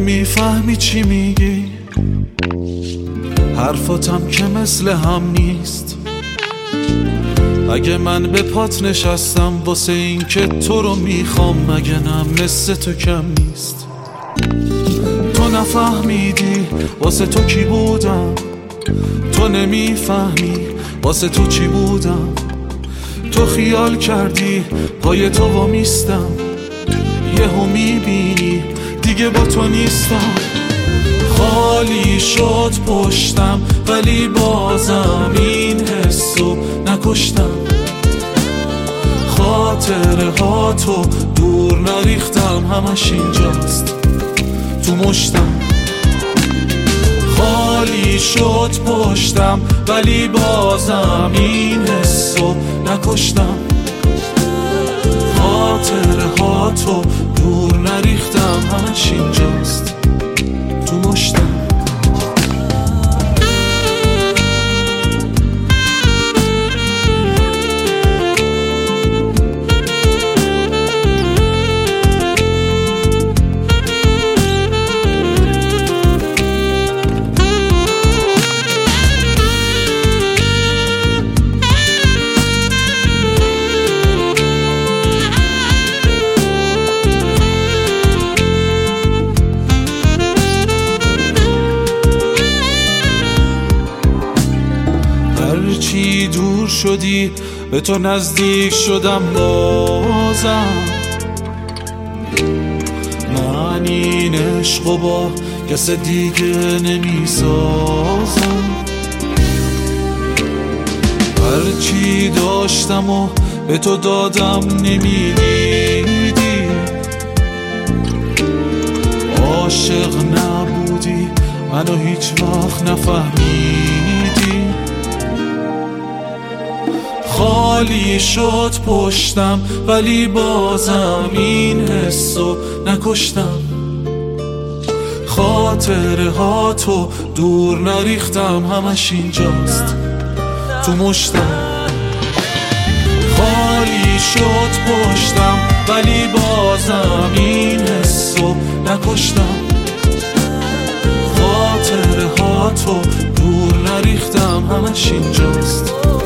نمیفهمی چی میگی، حرفاتم که مثل هم نیست. اگه من به پات نشستم واسه این که تو رو میخوام، مگه نه مثل تو کم نیست. تو نفهمیدی واسه تو کی بودم، تو نمیفهمی واسه تو چی بودم. تو خیال کردی پای تو وامیستم، یهو میبینی دیگه با تو نیستم. خالی شد پشتم ولی بازم این حسو نکشتم. خاطره ها تو دور نریختم، همش اینجاست تو مشتم. خالی شد پشتم ولی بازم این حسو نکشتم. خاطره ها تو دور نریختم، همش اینجاست تو مشتم. هرچی دور شدی به تو نزدیک شدم بازم. من این عشقو با کس دیگه نمیسازم. هرچی داشتم و به تو دادم نمیدیدی. عاشق نبودی منو هیچ وقت نفهمیدی. خالی شد پشتم ولی بازم این حسو نکشتم. خاطره ها تو دور نریختم، همش اینجاست تو مشتم. خالی شد پشتم ولی بازم این حسو نکشتم. خاطره ها تو دور نریختم، همش اینجاست